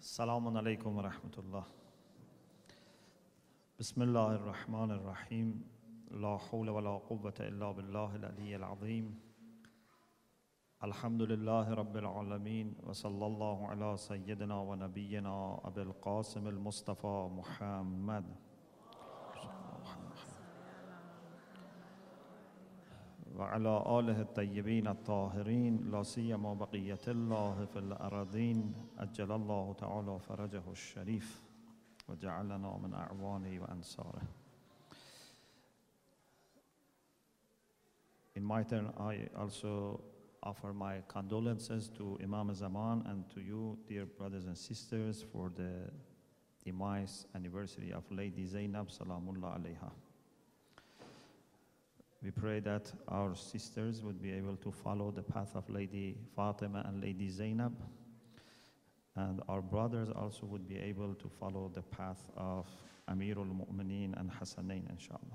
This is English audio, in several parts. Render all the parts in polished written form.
السلام عليكم ورحمة الله. بسم الله الرحمن الرحيم. لا حول ولا قوة إلا بالله العلي العظيم. الحمد لله رب العالمين وصلى الله على سيدنا ونبينا أبي القاسم المصطفى محمد وعلى آله الطيبين الطاهرين لا سيما بقية الله في الأراضين أجل الله تعالى فرجه الشريف وجعلنا من أعوانه وأنصاره. In my turn, I also offer my condolences to Imam Zaman and to you, dear brothers and sisters, for the demise anniversary of Lady Zainab Salamullah alayha. We pray that our sisters would be able to follow the path of Lady Fatima and Lady Zainab, and our brothers also would be able to follow the path of Amirul Mu'mineen and Hassanain, inshallah.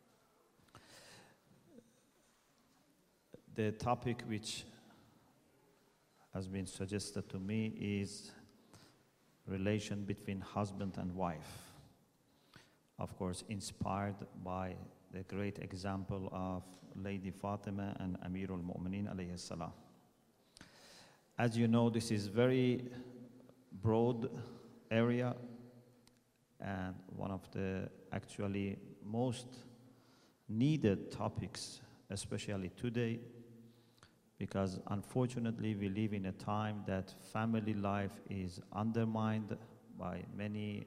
The topic which has been suggested to me is relation between husband and wife. Of course, inspired by the great example of Lady Fatima and Amirul Mu'mineen alayhi salam. As you know, this is very broad area and one of the actually most needed topics, especially today, because unfortunately we live in a time that family life is undermined by many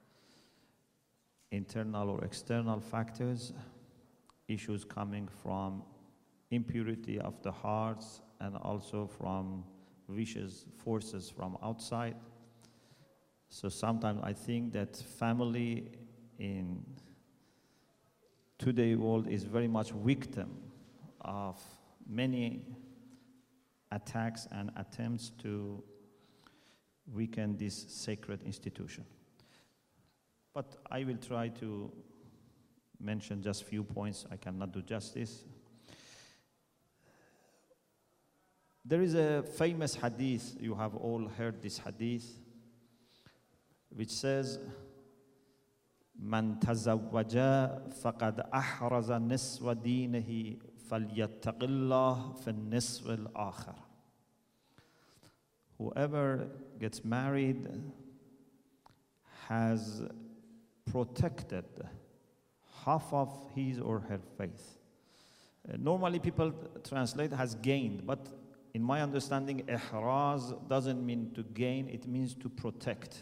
internal or external factors, issues coming from impurity of the hearts and also from vicious forces from outside. So sometimes I think that family in today's world is very much victim of many attacks and attempts to weaken this sacred institution. But I will try to mention just few points. I cannot do justice. There is a famous hadith, you have all heard this hadith, which says, من تزوج فقد أحرز نصف دينه فليتق الله في النصف الآخر. Whoever gets married has protected half of his or her faith. Normally people translate has gained, but in my understanding, ihraz doesn't mean to gain, it means to protect.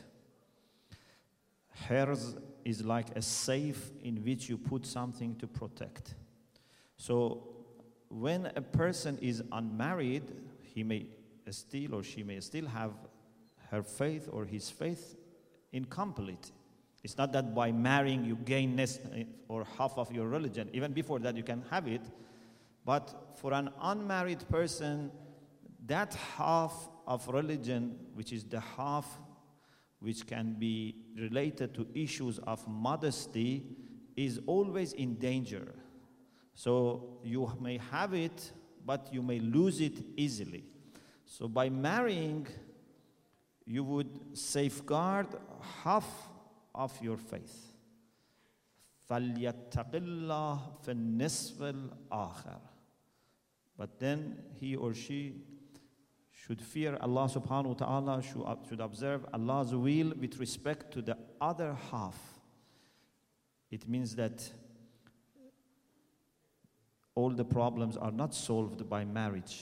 Herz is like a safe in which you put something to protect. So when a person is unmarried, he may still or she may still have her faith or his faith incomplete. It's not that by marrying you gain or half of your religion. Even before that you can have it. But for an unmarried person, that half of religion, which is the half which can be related to issues of modesty, is always in danger. So you may have it, but you may lose it easily. So by marrying, you would safeguard half of your faith. فَلْيَتَّقِ اللَّهَ فِي النِّصْفِ الْآخَرِ. But then he or she should fear Allah subhanahu wa ta'ala, should observe Allah's will with respect to the other half. It means that all the problems are not solved by marriage.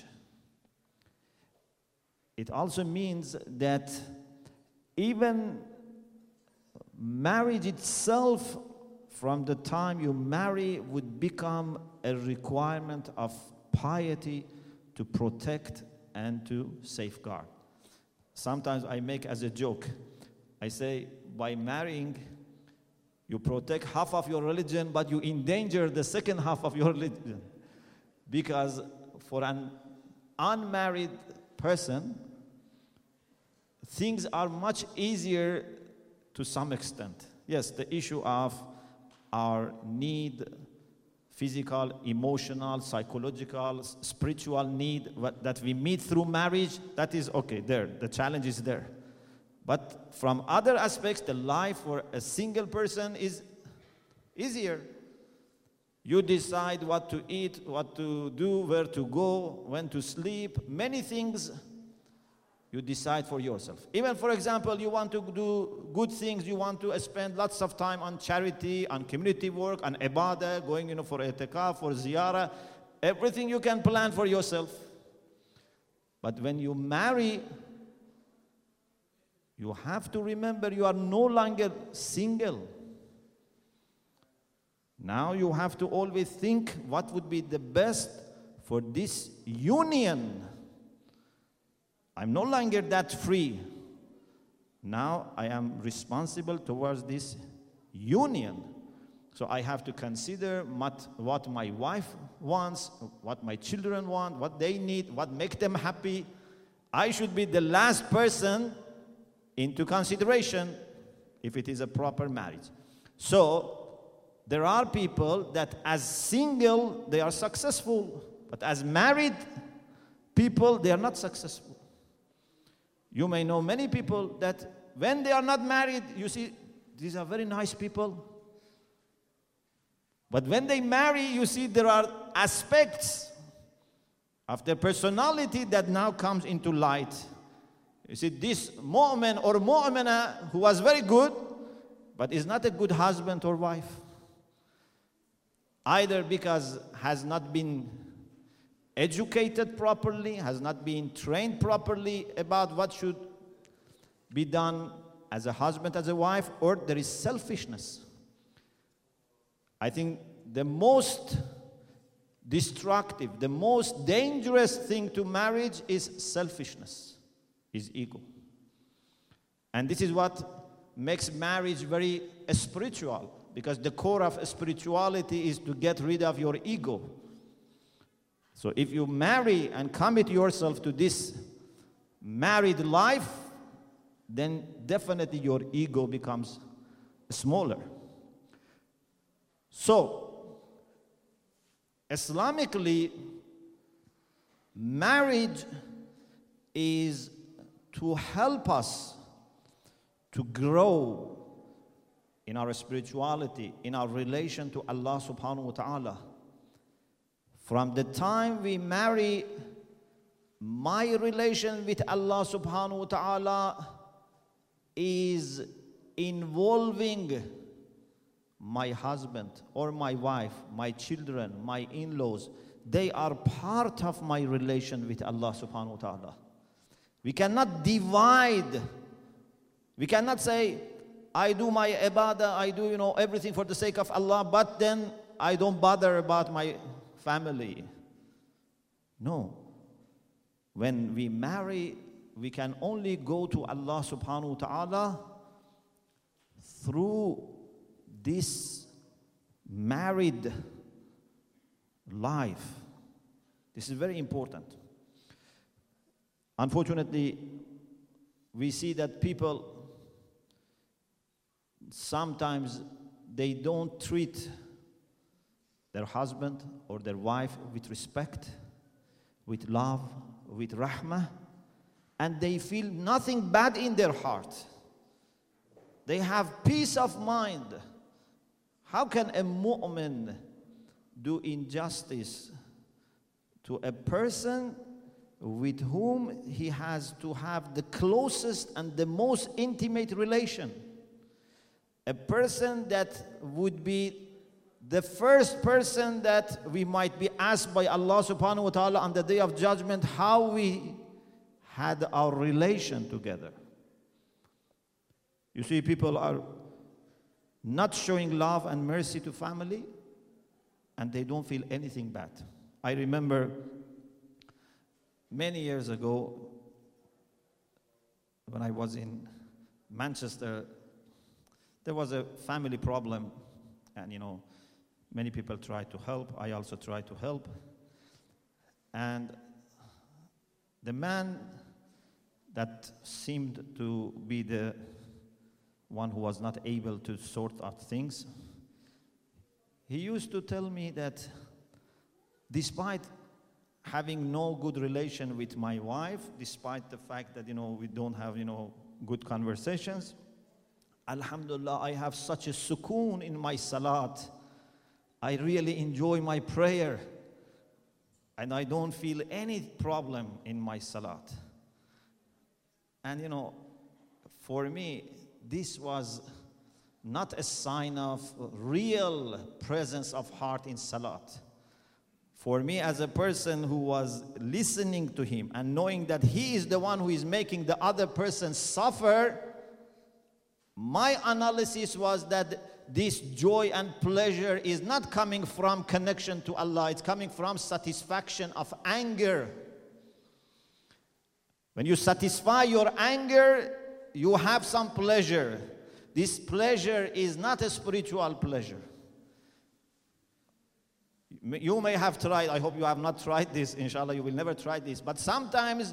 It also means that even marriage itself, from the time you marry, would become a requirement of piety to protect and to safeguard. Sometimes I make as a joke, I say, by marrying, you protect half of your religion, but you endanger the second half of your religion. Because for an unmarried person, things are much easier to some extent. Yes, the issue of our need, physical, emotional, psychological, spiritual need that we meet through marriage, that is okay, there. The challenge is there. But from other aspects, the life for a single person is easier. You decide what to eat, what to do, where to go, when to sleep. Many things you decide for yourself. Even, for example, you want to do good things, you want to spend lots of time on charity, on community work, on ibadah, going for i'tikaf, for ziyarah. Everything you can plan for yourself. But when you marry, you have to remember you are no longer single. Now you have to always think what would be the best for this union. I'm no longer that free. Now I am responsible towards this union. So I have to consider what my wife wants, what my children want, what they need, what makes them happy. I should be the last person into consideration if it is a proper marriage. So there are people that as single, they are successful, but as married people, they are not successful. You may know many people that when they are not married, you see, these are very nice people. But when they marry, you see there are aspects of their personality that now comes into light. You see, this mu'min or mu'mina who was very good, but is not a good husband or wife. Either because has not been educated properly, has not been trained properly about what should be done as a husband, as a wife, or there is selfishness. I think the most destructive, the most dangerous thing to marriage is selfishness, is ego. And this is what makes marriage very spiritual, because the core of spirituality is to get rid of your ego. So if you marry and commit yourself to this married life, then definitely your ego becomes smaller. So, Islamically, marriage is to help us to grow in our spirituality, in our relation to Allah subhanahu wa ta'ala. From the time we marry, my relation with Allah subhanahu wa ta'ala is involving my husband or my wife, my children, my in-laws. They are part of my relation with Allah subhanahu wa ta'ala. We cannot divide. We cannot say, I do my ibadah, I do everything for the sake of Allah, but then I don't bother about my family. No. When we marry, we can only go to Allah subhanahu wa ta'ala through this married life. This is very important. Unfortunately, we see that people sometimes they don't treat their husband or their wife with respect, with love, with rahmah, and they feel nothing bad in their heart. They have peace of mind. How can a mu'min do injustice to a person with whom he has to have the closest and the most intimate relation? A person that would be the first person that we might be asked by Allah subhanahu wa ta'ala on the day of judgment how we had our relation together. You see, people are not showing love and mercy to family, and they don't feel anything bad. I remember many years ago when I was in Manchester, there was a family problem, and many people tried to help. I also tried to help. And the man that seemed to be the one who was not able to sort out things, he used to tell me that despite having no good relation with my wife, despite the fact that we don't have good conversations. Alhamdulillah, I have such a sukoon in my salat. I really enjoy my prayer. And I don't feel any problem in my salat. And for me, this was not a sign of real presence of heart in salat. For me, as a person who was listening to him and knowing that he is the one who is making the other person suffer, my analysis was that this joy and pleasure is not coming from connection to Allah, it's coming from satisfaction of anger. When you satisfy your anger, you have some pleasure. This pleasure is not a spiritual pleasure. You may have tried, I hope you have not tried this, inshallah you will never try this, but sometimes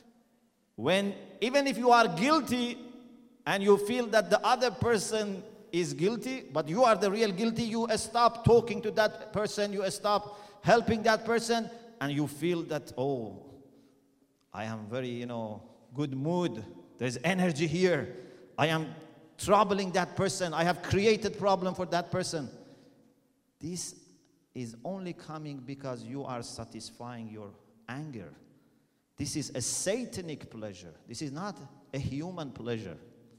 even if you are guilty and you feel that the other person is guilty, but you are the real guilty, you stop talking to that person, you stop helping that person, and you feel that, oh, I am very, good mood. There's energy here. I am troubling that person. I have created problem for that person. This is only coming because you are satisfying your anger. This is a satanic pleasure. This is not a human pleasure.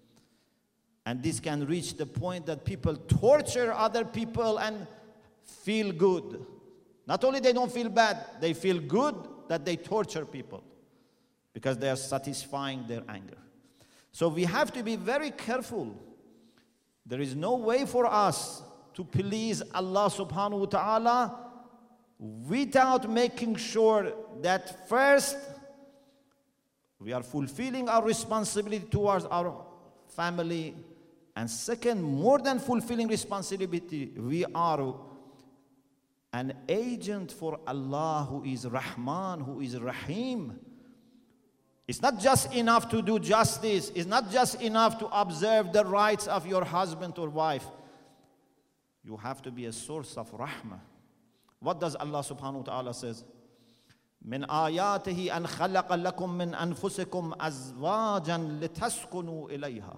And this can reach the point that people torture other people and feel good. Not only they don't feel bad, they feel good that they torture people because they are satisfying their anger. So we have to be very careful. There is no way for us to please Allah subhanahu wa ta'ala without making sure that first we are fulfilling our responsibility towards our family, and second, more than fulfilling responsibility, we are an agent for Allah who is Rahman, who is Rahim. It's not just enough to do justice. It's not just enough to observe the rights of your husband or wife. You have to be a source of rahmah. What does Allah subhanahu wa ta'ala says? من آياته أن خلق لكم من أنفسكم أزواجا لتسكنوا إليها.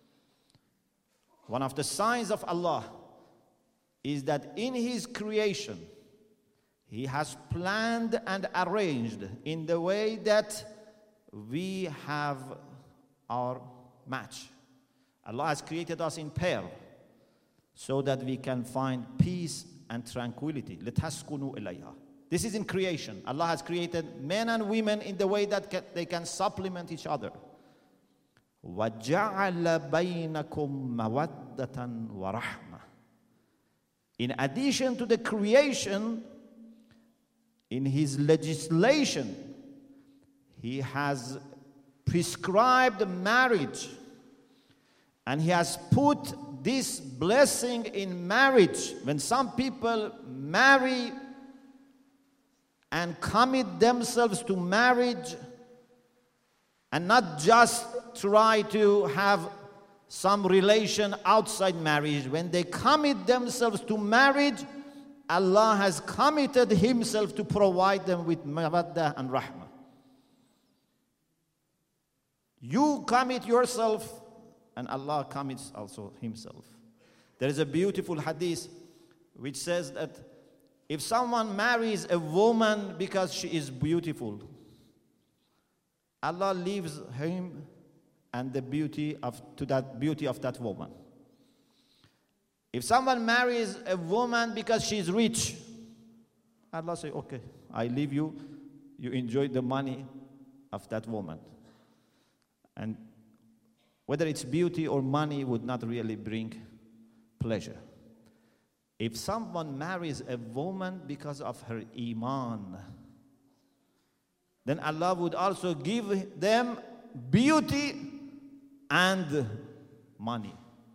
One of the signs of Allah is that in His creation, He has planned and arranged in the way that we have our match. Allah has created us in pair so that we can find peace and tranquility. لِتَسْكُنُوا إِلَيْهَا. This is in creation. Allah has created men and women in the way that they can supplement each other. وَجَعَلَ بَيْنَكُمْ مَوَدَّةً وَرَحْمَةً. In addition to the creation, in His legislation, He has prescribed marriage, and He has put this blessing in marriage. When some people marry and commit themselves to marriage and not just try to have some relation outside marriage, when they commit themselves to marriage, Allah has committed Himself to provide them with mawaddah and rahmah. You commit yourself, and Allah commits also Himself. There is a beautiful hadith which says that if someone marries a woman because she is beautiful, Allah leaves him and the beauty of that woman. If someone marries a woman because she is rich, Allah says, okay, I leave you, you enjoy the money of that woman. And whether it's beauty or money would not really bring pleasure. If someone marries a woman because of her iman, then Allah would also give them beauty and money.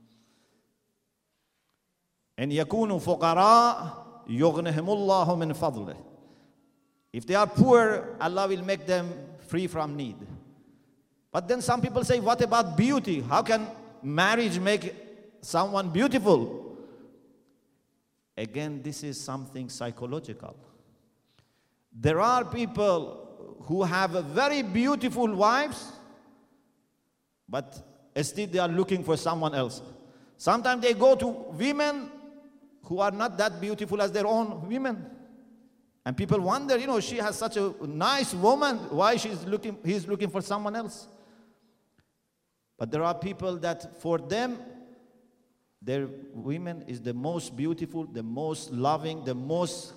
And yakunu fuqara yughnihimullahu min fadlih. If they are poor, Allah will make them free from need. But then some people say, what about beauty? How can marriage make someone beautiful? Again, this is something psychological. There are people who have very beautiful wives, but still they are looking for someone else. Sometimes they go to women who are not that beautiful as their own women. And people wonder, she has such a nice woman, why he's looking for someone else. But there are people that for them, their women is the most beautiful, the most loving, the most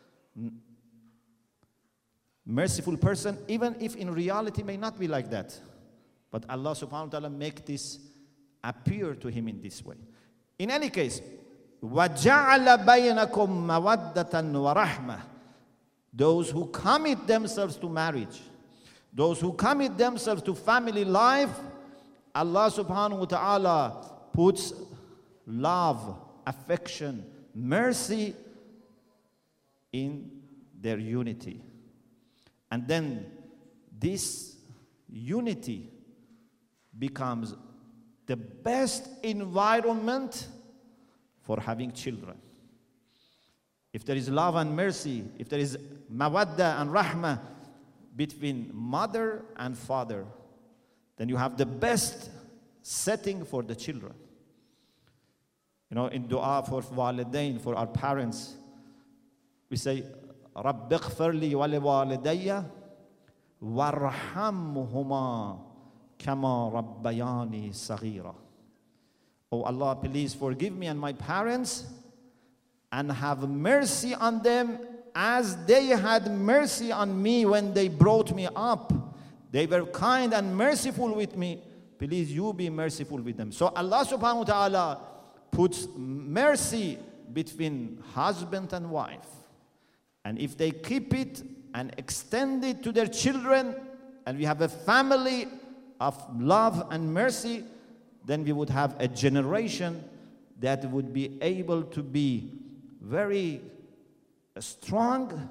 merciful person, even if in reality may not be like that. But Allah subhanahu wa ta'ala make this appear to him in this way. In any case, وَجَعَلَ بَيْنَكُمْ مَوَدَّةً وَرَحْمَةً. Those who commit themselves to marriage, those who commit themselves to family life, Allah subhanahu wa ta'ala puts love, affection, mercy in their unity. And then this unity becomes the best environment for having children. If there is love and mercy, if there is mawadda and rahmah between mother and father, then you have the best setting for the children. In dua for walidain, for our parents, we say, رَبِّ اغْفِرْ لِي وَلِوَالِدَيَّ وَارْحَمْهُمَا كَمَا رَبَّيَانِي صَغِيرًا. Oh Allah, please forgive me and my parents, and have mercy on them as they had mercy on me when they brought me up. They were kind and merciful with me. Please, you be merciful with them. So Allah subhanahu wa ta'ala puts mercy between husband and wife. And if they keep it and extend it to their children, and we have a family of love and mercy, then we would have a generation that would be able to be very strong,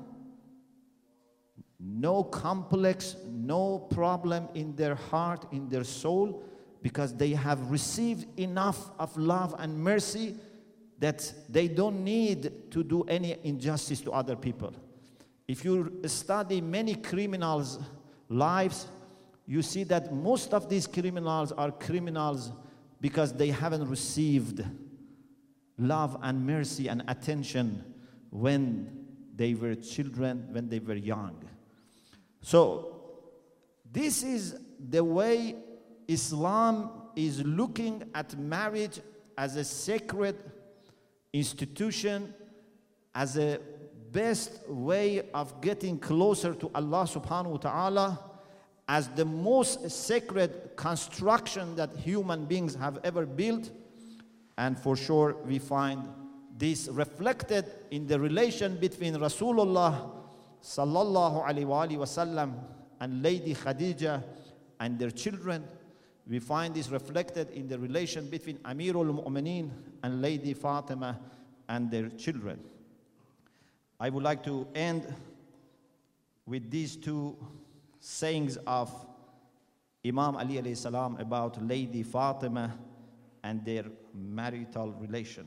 no complex, no problem in their heart, in their soul, because they have received enough of love and mercy that they don't need to do any injustice to other people. If you study many criminals' lives, you see that most of these criminals are criminals because they haven't received love and mercy and attention when they were children, when they were young. So this is the way Islam is looking at marriage as a sacred institution, as a best way of getting closer to Allah subhanahu wa ta'ala, as the most sacred construction that human beings have ever built. And for sure we find this reflected in the relation between Rasulullah sallallahu alaihi wasallam and Lady Khadija and their children. We find this reflected in the relation between Amirul Mu'mineen and Lady Fatima and their children. I would like to end with these two sayings of Imam Ali alayhi salam about Lady Fatima and their marital relation.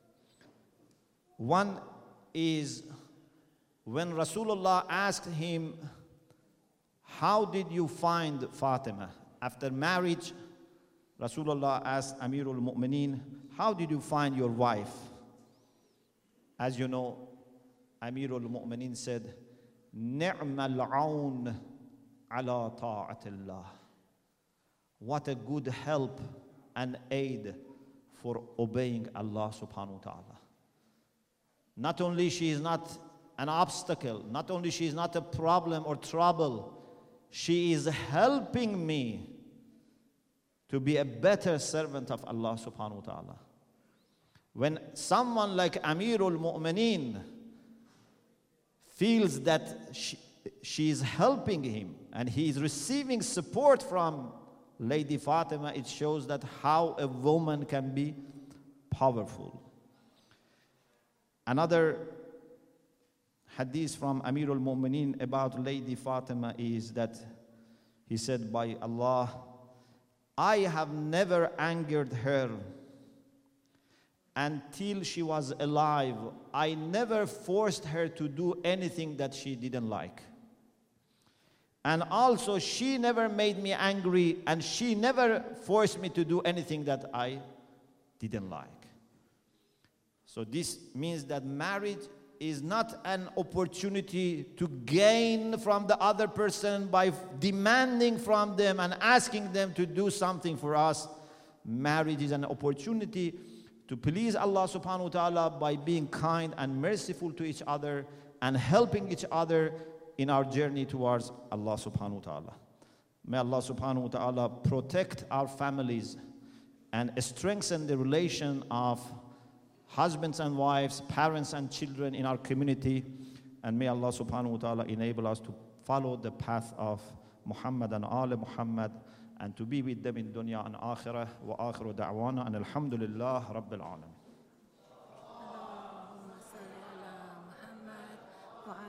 One is when Rasulullah asked him, how did you find Fatima? After marriage, Rasulullah asked Amirul Mu'mineen, how did you find your wife? As you know, Amirul Mu'mineen said, Ni'mal aun ala ta'atillah. What a good help and aid for obeying Allah subhanahu wa ta'ala. Not only she is not an obstacle, not only she is not a problem or trouble, she is helping me to be a better servant of Allah subhanahu wa ta'ala. When someone like Amirul Mu'mineen feels that she is helping him and he is receiving support from Lady Fatima, it shows that how a woman can be powerful. Another hadith from Amirul Mu'mineen about Lady Fatima is that he said, by Allah, I have never angered her until she was alive. I never forced her to do anything that she didn't like. And also, she never made me angry, and she never forced me to do anything that I didn't like. So this means that marriage is not an opportunity to gain from the other person by demanding from them and asking them to do something for us. Marriage is an opportunity to please Allah subhanahu wa ta'ala by being kind and merciful to each other and helping each other in our journey towards Allah subhanahu wa ta'ala. May Allah subhanahu wa ta'ala protect our families and strengthen the relation of husbands and wives, parents and children in our community. And may Allah subhanahu wa ta'ala enable us to follow the path of Muhammad and Al Muhammad and to be with them in dunya and akhirah. Wa akhiru da'wana and alhamdulillah rabbil alamin.